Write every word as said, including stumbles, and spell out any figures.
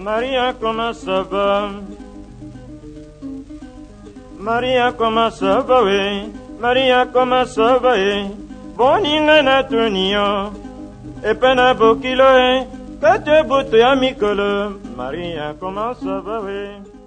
Maria, comment ça va? Maria, comment ça va, oui? Maria, comment ça va, oui? Boninga na tunio, epena bokilo, eh? Kate bote amikolo. Maria, comment ça va, oui?